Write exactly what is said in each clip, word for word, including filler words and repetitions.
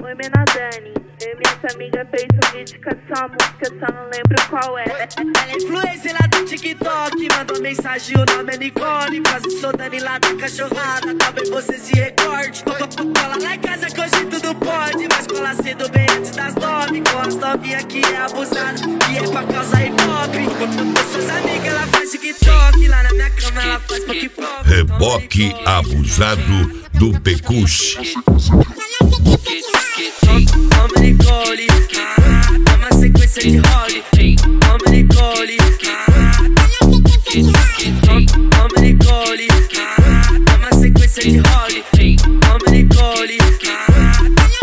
Oi, mina Dani, eu e minha amiga fez um vídeo com essa música, só não lembro qual é. Ela é influencer lá do TikTok, mandou mensagem, o nome é Nicole. Quase sou Dani lá da cachorrada, talvez você se recorde. Cola lá em casa que hoje tudo pode, mas cola cedo bem antes das nove. Com as novinhas que é abusada, que é pra causar hip hop. Com suas amigas ela faz TikTok, lá na minha cama ela faz pop-pop. Reboque abusado do Pecuche. Toma Nicole, ah, toma sequência de role. Toma Nicole, ah, toma Nicole, ah, toma sequência de role. Toma Nicole, ah,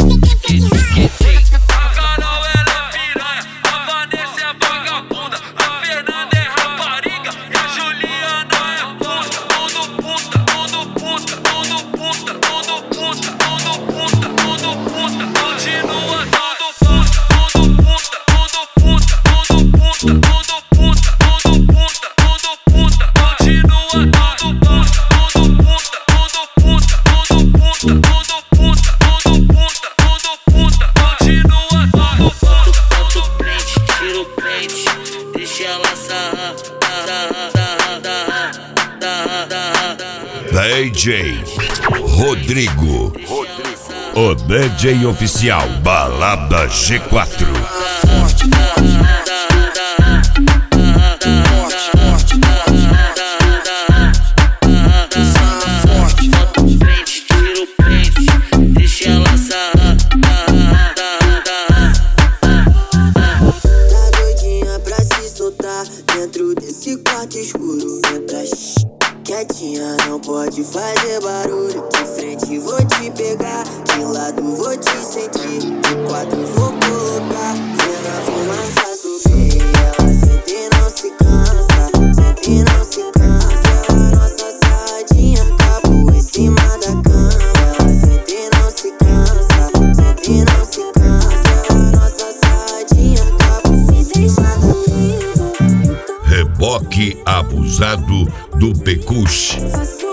a Carol ela é piranha, a Vanessa é vagabunda, a Fernanda é rapariga e a Juliana é puta. Tudo puta, tudo puta, tudo puta, tudo puta, tudo puta, tudo puta. Continua tudo puta, tudo puta, tudo puta, tudo puta, tudo puta, tudo puta, tudo puta. Continua tudo puta, tudo puta, tudo puta, tudo puta, tudo puta, tudo puta, tudo puta. Continua tudo puta. bota o prende, tira o prende, deixa ela sarrar, sarrar, sarrar, sarrar, sarrar, sarrar. D J Rodrigo, o D J oficial Balada G quatro. Dentro desse quarto escuro, entra quietinha, não pode fazer barulho. De frente vou te pegar, de lado vou te sentir, de quatro vou colocar. Vendo a fumaça subir, ela sente e não se cansa, sente e não se cansa. A nossa sarradinha acabou em cima da cama. Ela sente e não se cansa, sente e não se cansa. A nossa sarradinha acabou em cima da cama. Reboque abusado do Pecuche. Faço